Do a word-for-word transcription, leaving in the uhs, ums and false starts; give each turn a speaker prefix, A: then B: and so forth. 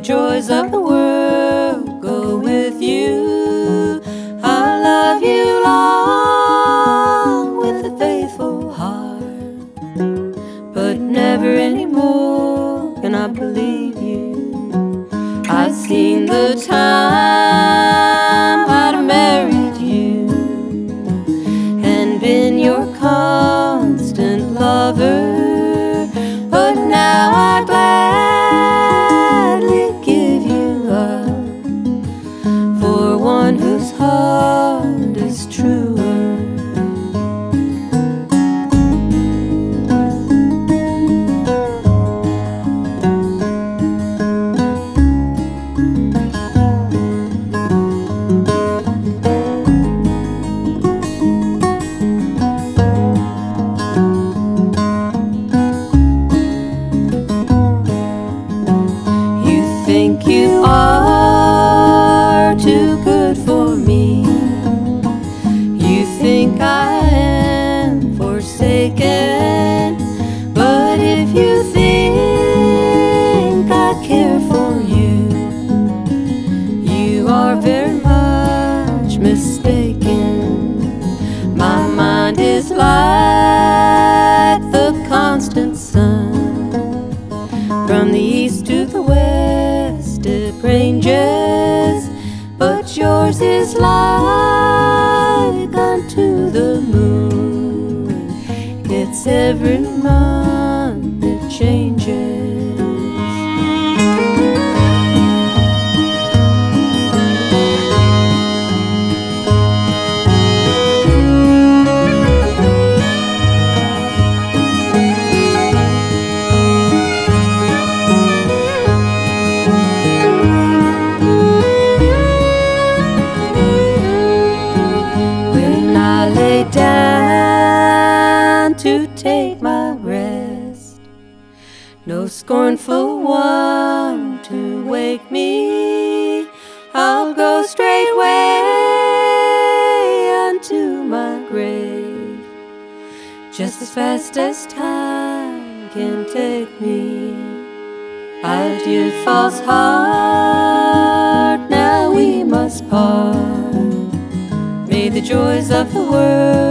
A: joys of the world go with you. I love you long with a faithful heart, but never anymore can I believe you. I've seen the time I'd have married you and been your constant lover, but now I gladly give you up for one whose heart is truer. Think you are too good for me. You think I am forsaken, but if you think I care for you, you are very much mistaken. My mind is like the constant sun, from the east to the west it ranges, but yours is like unto the moon. It's every month it changes. Down to take my rest, no scornful one to wake me. I'll go straightway unto my grave, just as fast as time can take me. Adieu, false heart, now we must part. May the joys of the world